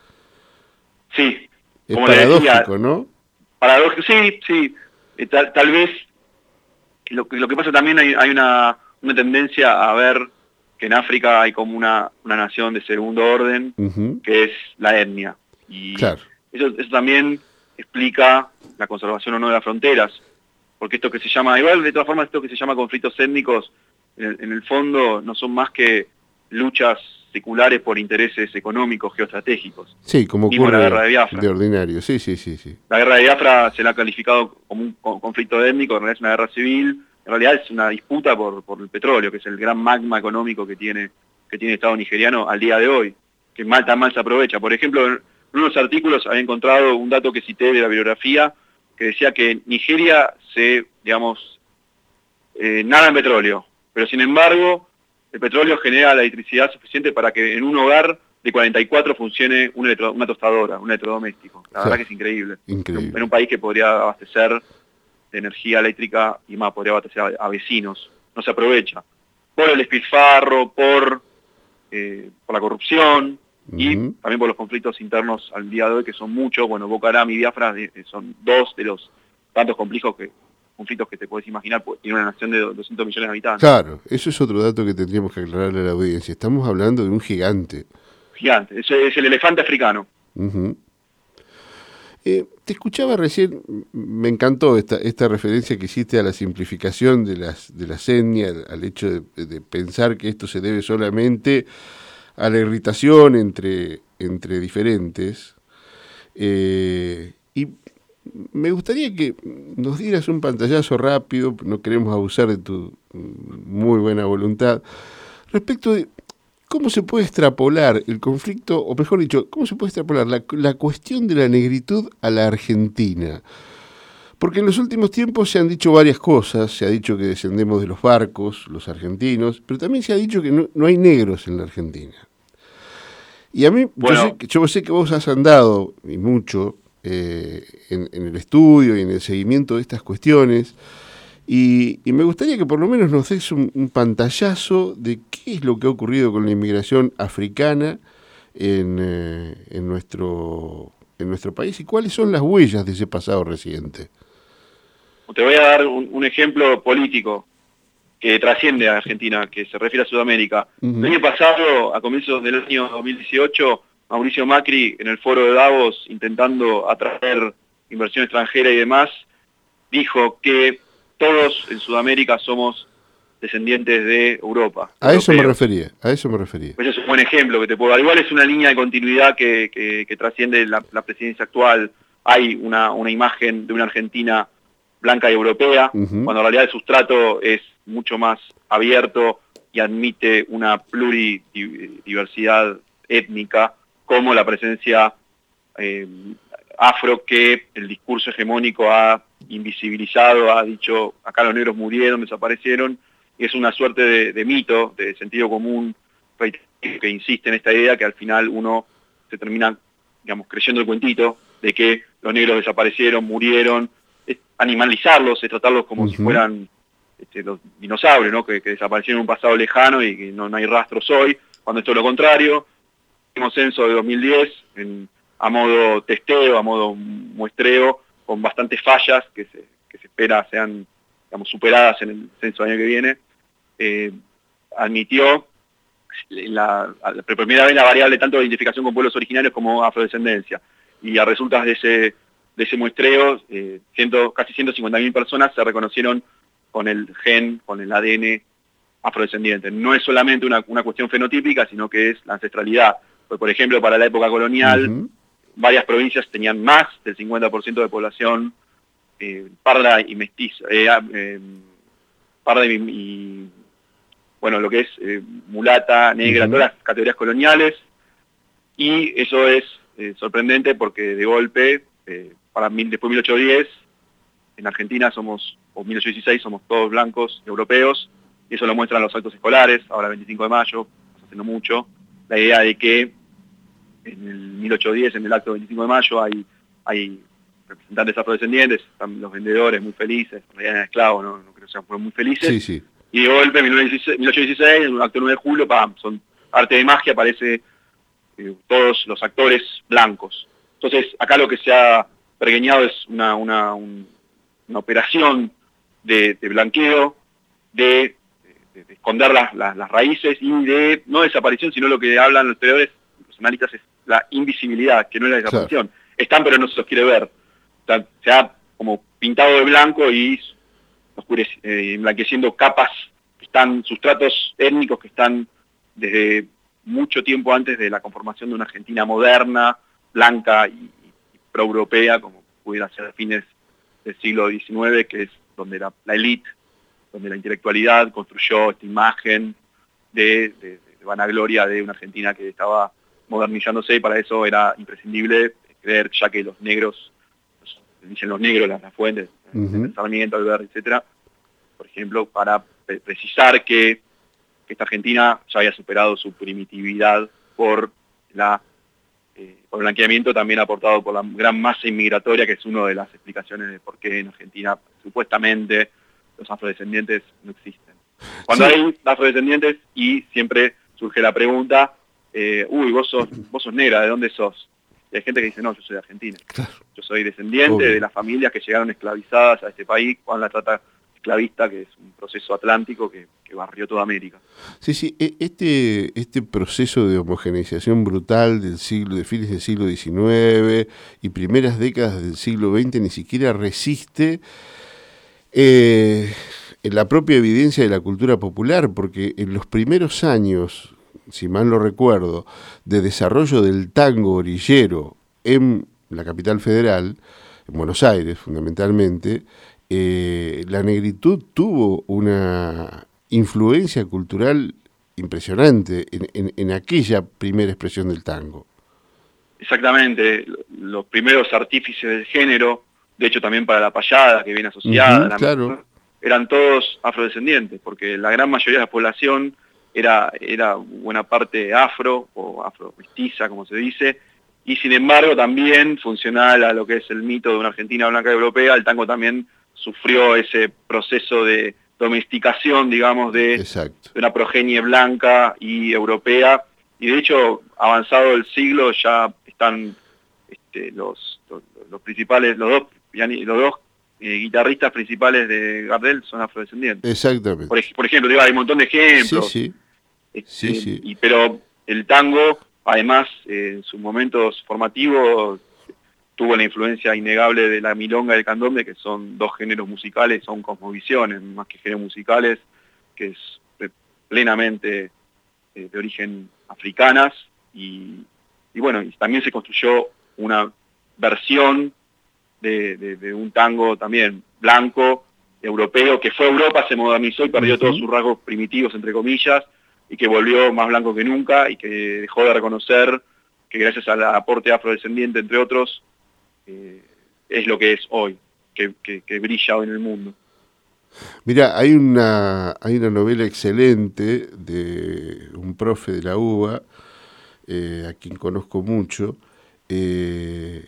S4: Sí.
S1: Es paradójico, ¿no?
S4: Paradójico, sí. Tal vez lo que pasa también hay una tendencia a ver que en África hay como una nación de segundo orden, que es la etnia. Y eso también explica la conservación o no de las fronteras, porque esto que se llama, igual de todas formas, esto que se llama conflictos étnicos, en el fondo no son más que luchas seculares por intereses económicos, geoestratégicos.
S1: Sí, como
S4: ocurre la guerra de Biafra.
S1: De ordinario, sí.
S4: La guerra de Biafra se la ha calificado como un conflicto étnico, en realidad es una guerra civil, en realidad es una disputa por el petróleo, que es el gran magma económico que tiene el Estado nigeriano al día de hoy, que tan mal se aprovecha. Por ejemplo, en unos artículos había encontrado un dato que cité de la bibliografía, que decía que Nigeria nada en petróleo, pero sin embargo el petróleo genera la electricidad suficiente para que en un hogar de 44 funcione una tostadora, un electrodoméstico. La verdad que es increíble. En un país que podría abastecer de energía eléctrica y más, podría abastecer a vecinos. No se aprovecha. Por el despilfarro, por la corrupción, y también por los conflictos internos al día de hoy, que son muchos. Bueno, Boko Haram y Biafra son dos de los tantos conflictos que te puedes imaginar en una nación de 200 millones de habitantes.
S1: Claro, eso es otro dato que tendríamos que aclararle a la audiencia. Estamos hablando de un gigante.
S4: Gigante, es el elefante africano.
S1: Te escuchaba recién, me encantó esta referencia que hiciste a la simplificación de las etnias, al hecho de pensar que esto se debe solamente a la irritación entre diferentes. Y me gustaría que nos dieras un pantallazo rápido, no queremos abusar de tu muy buena voluntad, respecto de cómo se puede extrapolar el conflicto, o mejor dicho, cómo se puede extrapolar la cuestión de la negritud a la Argentina. Porque en los últimos tiempos se han dicho varias cosas, se ha dicho que descendemos de los barcos, los argentinos, pero también se ha dicho que no hay negros en la Argentina. Y a mí,
S4: Bueno,
S1: yo sé que vos has andado, y mucho, en el estudio y en el seguimiento de estas cuestiones, y me gustaría que por lo menos nos des un pantallazo de qué es lo que ha ocurrido con la inmigración africana en nuestro país y cuáles son las huellas de ese pasado reciente.
S4: te voy a dar un ejemplo político que trasciende a Argentina, que se refiere a Sudamérica.
S1: Uh-huh.
S4: El año pasado, a comienzos del año 2018, Mauricio Macri, en el foro de Davos, intentando atraer inversión extranjera y demás, dijo que todos en Sudamérica somos descendientes de Europa.
S1: A eso me
S4: europeos.
S1: refería.
S4: Pues es un buen ejemplo que te puedo dar. Igual es una línea de continuidad que trasciende la presidencia actual. Hay una imagen de una Argentina blanca y europea,
S1: Uh-huh.
S4: cuando en realidad el sustrato es mucho más abierto y admite una pluridiversidad étnica, como la presencia afro, que el discurso hegemónico ha invisibilizado, ha dicho acá los negros murieron, desaparecieron, y es una suerte de mito, de sentido común, que insiste en esta idea que al final uno se termina, digamos, creyendo el cuentito de que los negros desaparecieron, murieron, es animalizarlos, es tratarlos como
S1: Uh-huh.
S4: si fueran los dinosaurios, ¿no? que desaparecieron en un pasado lejano y que no hay rastros hoy, cuando es todo lo contrario. Hicimos censo de 2010 a modo testeo, a modo muestreo, con bastantes fallas que se espera sean, digamos, superadas en el censo del año que viene. Admitió por primera vez la variable tanto de identificación con pueblos originarios como afrodescendencia. Y a resultas de ese muestreo, casi 150.000 personas se reconocieron con el gen, con el ADN afrodescendiente. No es solamente una cuestión fenotípica, sino que es la ancestralidad. Pues, por ejemplo, para la época colonial,
S1: Uh-huh.
S4: varias provincias tenían más del 50% de población parda y mestiza, parda y bueno, lo que es mulata, negra,
S1: Uh-huh.
S4: todas las categorías coloniales, y eso es sorprendente porque de golpe, después de 1810, en Argentina o 1816 somos todos blancos europeos, y eso lo muestran los actos escolares, ahora 25 de mayo, haciendo mucho, la idea de que en el 1810, en el acto 25 de mayo, hay representantes afrodescendientes, están los vendedores muy felices, en realidad eran esclavos, no creo que sean muy felices,
S1: Sí, sí.
S4: y de golpe, en 1816, en un acto 9 de julio, son arte de magia, aparece todos los actores blancos. Entonces, acá lo que se ha pergeñado es una operación de blanqueo, de esconder las raíces y de, no desaparición, sino lo que hablan los historiadores, los analistas, es la invisibilidad, que no es la desaparición. Claro. Están, pero no se los quiere ver. O sea, se ha como pintado de blanco y emblanqueciendo capas que están, sustratos étnicos que están desde mucho tiempo antes de la conformación de una Argentina moderna, blanca y pro-europea, como pudiera ser a fines del siglo XIX, que es donde la élite, donde la intelectualidad construyó esta imagen de vanagloria de una Argentina que estaba modernizándose, y para eso era imprescindible creer, ya que los negros, dicen los negros las fuentes,
S1: Uh-huh.
S4: Sarmiento, Alvear, etcétera, por ejemplo, para precisar que esta Argentina ya había superado su primitividad por el blanqueamiento también aportado por la gran masa inmigratoria, que es una de las explicaciones de por qué en Argentina supuestamente los afrodescendientes no existen. Cuando sí hay afrodescendientes, y siempre surge la pregunta, vos sos negra, ¿de dónde sos? Y hay gente que dice, no, yo soy de Argentina. Claro. Yo soy descendiente de las familias que llegaron esclavizadas a este país, cuando la trata esclavista, que es un proceso atlántico que barrió toda América.
S1: Sí, sí, este proceso de homogeneización brutal de fines del siglo XIX y primeras décadas del siglo XX ni siquiera resiste en la propia evidencia de la cultura popular, porque en los primeros años, si mal no recuerdo, de desarrollo del tango orillero en la capital federal, en Buenos Aires fundamentalmente, la negritud tuvo una influencia cultural impresionante en aquella primera expresión del tango.
S4: Exactamente, los primeros artífices del género, de hecho también para la payada que viene asociada,
S1: claro.
S4: Eran todos afrodescendientes, porque la gran mayoría de la población era buena parte afro o afro-mestiza, como se dice, y sin embargo también funcional a lo que es el mito de una Argentina blanca y europea, el tango también sufrió ese proceso de domesticación, digamos, de una progenie blanca y europea, y de hecho, avanzado el siglo, ya están los dos guitarristas principales de Gardel son afrodescendientes.
S1: Exactamente.
S4: Por ejemplo, digo, hay un montón de ejemplos.
S1: Sí.
S4: Pero el tango, además, en sus momentos formativos, tuvo la influencia innegable de la milonga y del candombe, que son dos géneros musicales, son cosmovisiones, más que géneros musicales, que es plenamente de origen africanas, y bueno, y también se construyó una versión de un tango también blanco, europeo, que fue a Europa, se modernizó y perdió todos sus rasgos primitivos, entre comillas, y que volvió más blanco que nunca, y que dejó de reconocer que gracias al aporte afrodescendiente, entre otros, es lo que es hoy, que brilla hoy en el mundo.
S1: Mira, hay una novela excelente de un profe de la UBA, a quien conozco mucho, que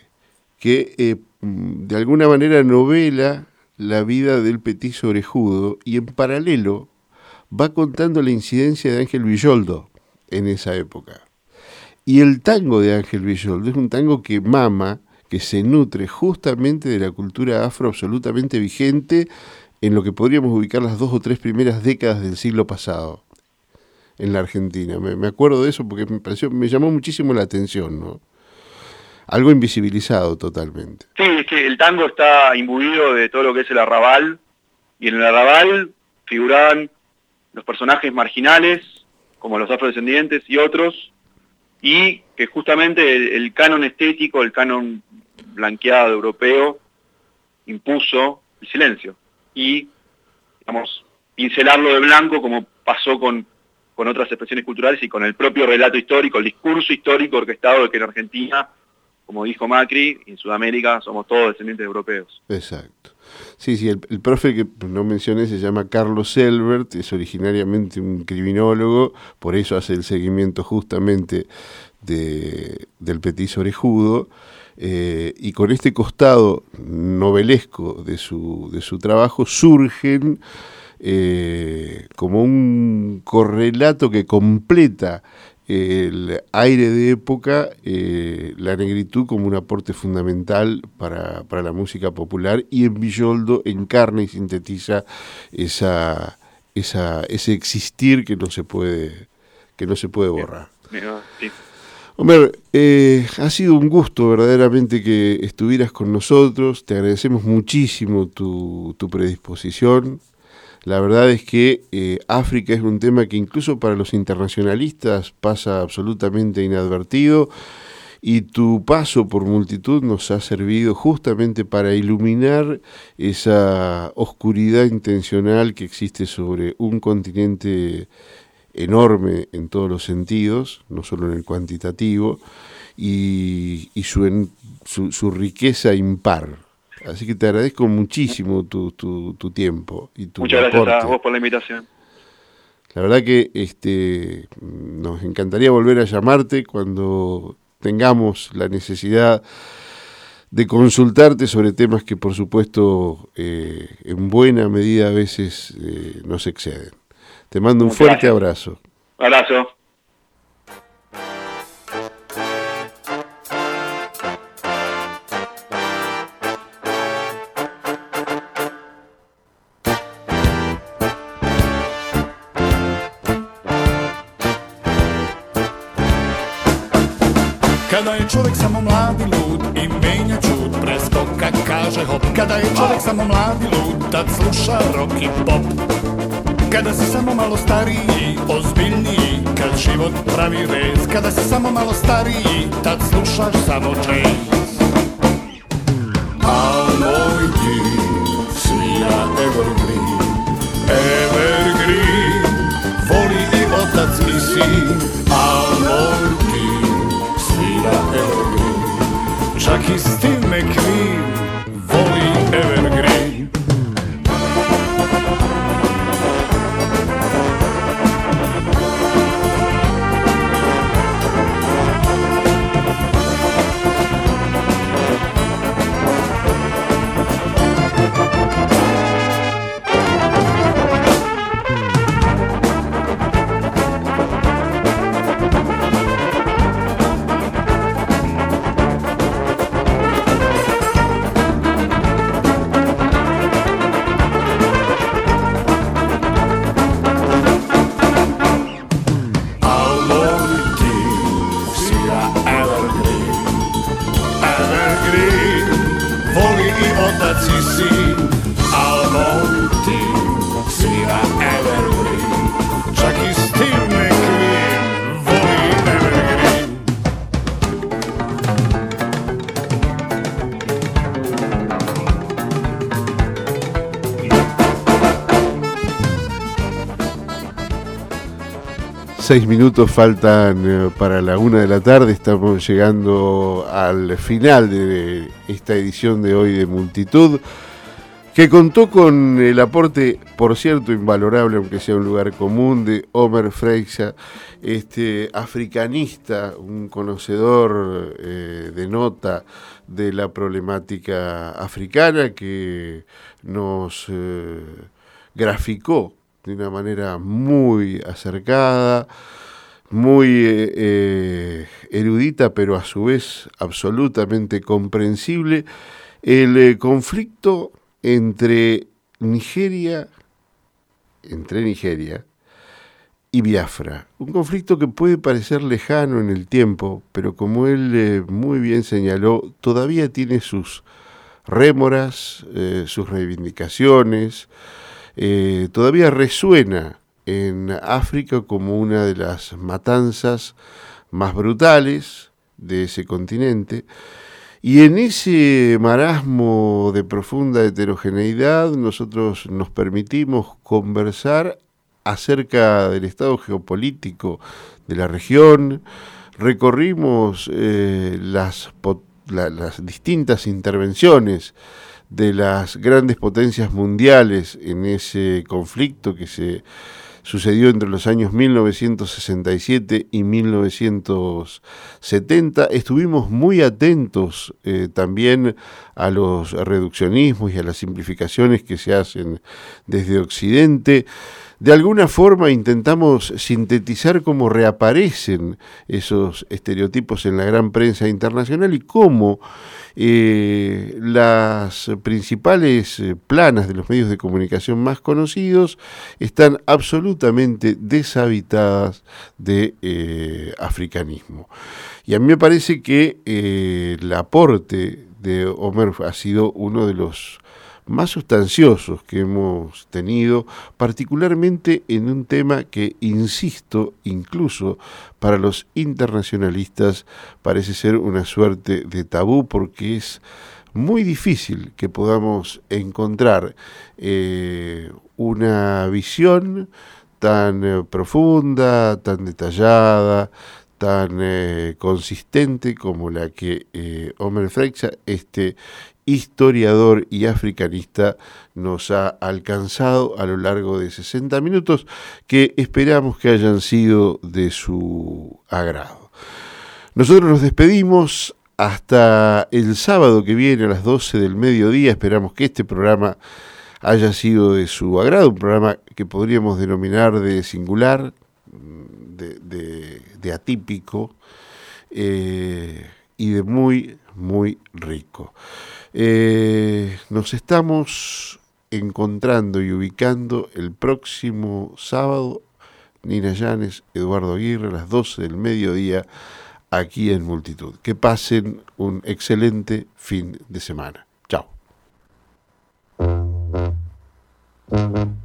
S1: de alguna manera novela la vida del petiso orejudo y en paralelo va contando la incidencia de Ángel Villoldo en esa época. Y el tango de Ángel Villoldo es un tango que mama, que se nutre justamente de la cultura afro absolutamente vigente en lo que podríamos ubicar las 2 o 3 primeras décadas del siglo pasado en la Argentina. Me acuerdo de eso porque me llamó muchísimo la atención, ¿no? Algo invisibilizado totalmente.
S4: Sí, es que el tango está imbuido de todo lo que es el arrabal, y en el arrabal figuraban los personajes marginales, como los afrodescendientes y otros, y que justamente el canon estético, el canon blanqueado europeo, impuso el silencio, y, digamos, pincelarlo de blanco como pasó con otras expresiones culturales y con el propio relato histórico, el discurso histórico orquestado de que en Argentina, como dijo Macri, y en Sudamérica somos todos descendientes europeos.
S1: Exacto. Sí, el profe que no mencioné se llama Carlos Elbert, es originariamente un criminólogo, por eso hace el seguimiento justamente del petiso orejudo, y con este costado novelesco de su trabajo surgen como un correlato que completa el aire de época, la negritud como un aporte fundamental para la música popular, y en Villoldo encarna y sintetiza ese existir que no se puede borrar.
S4: Sí.
S1: Homer, ha sido un gusto verdaderamente que estuvieras con nosotros, te agradecemos muchísimo tu predisposición. La verdad es que África es un tema que incluso para los internacionalistas pasa absolutamente inadvertido, y tu paso por Multitud nos ha servido justamente para iluminar esa oscuridad intencional que existe sobre un continente enorme en todos los sentidos, no solo en el cuantitativo, y su riqueza impar. Así que te agradezco muchísimo tu tiempo y tu
S4: Muchas
S1: aporte.
S4: gracias a vos por la invitación.
S1: La verdad que nos encantaría volver a llamarte cuando tengamos la necesidad de consultarte sobre temas que, por supuesto, en buena medida a veces nos exceden. Te mando un fuerte abrazo.
S4: Abrazo.
S6: Kada je čovjek samo mladi lud i menja čud, preskoka kaže hop. Kada je čovjek samo mladi lud, tad sluša rock i pop. Kada si samo malo stariji, ozbiljniji, kad život pravi rez. Kada si samo malo stariji, tad slušaš samo jazz. A moj ti svira evergreen, evergreen, voli i otac i sin. A moj ti svira evergreen, čak i Steve McQueen voli evergreen.
S1: Seis minutos faltan para la 1 de la tarde. Estamos llegando al final de esta edición de hoy de Multitud, que contó con el aporte, por cierto, invalorable, aunque sea un lugar común, de Omer Freixas, este africanista, un conocedor de nota de la problemática africana, que nos graficó de una manera muy acercada, muy erudita, pero a su vez absolutamente comprensible, el conflicto entre Nigeria y Biafra. Un conflicto que puede parecer lejano en el tiempo, pero como él muy bien señaló, todavía tiene sus rémoras, sus reivindicaciones. Todavía resuena en África como una de las matanzas más brutales de ese continente, y en ese marasmo de profunda heterogeneidad nosotros nos permitimos conversar acerca del estado geopolítico de la región. Recorrimos las distintas intervenciones de las grandes potencias mundiales en ese conflicto que se sucedió entre los años 1967 y 1970. Estuvimos muy atentos también a los reduccionismos y a las simplificaciones que se hacen desde Occidente. De alguna forma intentamos sintetizar cómo reaparecen esos estereotipos en la gran prensa internacional y cómo las principales planas de los medios de comunicación más conocidos están absolutamente deshabitadas de africanismo. Y a mí me parece que el aporte de Omer ha sido uno de los más sustanciosos que hemos tenido, particularmente en un tema que, insisto, incluso para los internacionalistas parece ser una suerte de tabú, porque es muy difícil que podamos encontrar una visión tan profunda, tan detallada, tan consistente como la que Omer Freixas, este historiador y africanista, nos ha alcanzado a lo largo de 60 minutos, que esperamos que hayan sido de su agrado. Nosotros nos despedimos hasta el sábado que viene a las 12 del mediodía. Esperamos que este programa haya sido de su agrado, un programa que podríamos denominar de singular, de atípico y de muy, muy rico. Nos estamos encontrando y ubicando el próximo sábado, Nina Llanes, Eduardo Aguirre, a las 12 del mediodía, aquí en Multitud. Que pasen un excelente fin de semana. Chao.